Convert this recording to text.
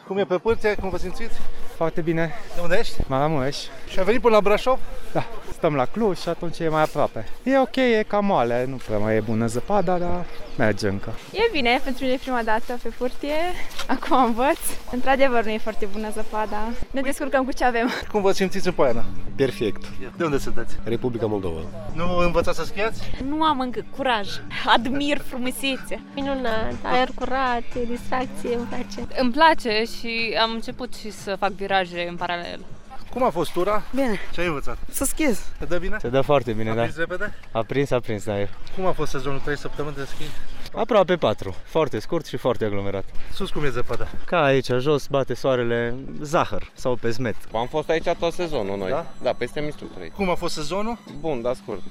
Cum e pe Pârtie? Cum vă simțiți? Foarte bine. De unde ești? Maramureș. Și ai venit până la Brașov? Da, stăm la Cluj și atunci e mai aproape. E ok, e cam moale, nu prea mai e bună zăpada, dar merge încă. E bine, pentru mine e prima dată pe Pârtie, acum învăț. Într-adevăr nu e foarte bună zăpada, ne descurcăm cu ce avem. Cum vă simțiți în Poiana? Perfect. De unde sunteți? Republica Moldova. Nu învățați să schiați? Nu am încă curaj. Admir frumusețea. Minunat, aer curat, distracție, îmi place. Îmi place și am început și să fac viraje în paralel. Cum a fost tura? Bine. Ce ai învățat? Să schiez. Te dă bine? Se dă foarte bine, A da. prins repede? A prins, da. Cum a fost sezonul 3 săptămâni de schi? Aproape 4. Foarte scurt și foarte aglomerat. Sus cum e zăpada? Ca aici, jos, bate soarele zahăr sau pe smet. Am fost aici tot sezonul noi. Da? Da, peste instructori. Cum a fost sezonul? Bun, dar scurt.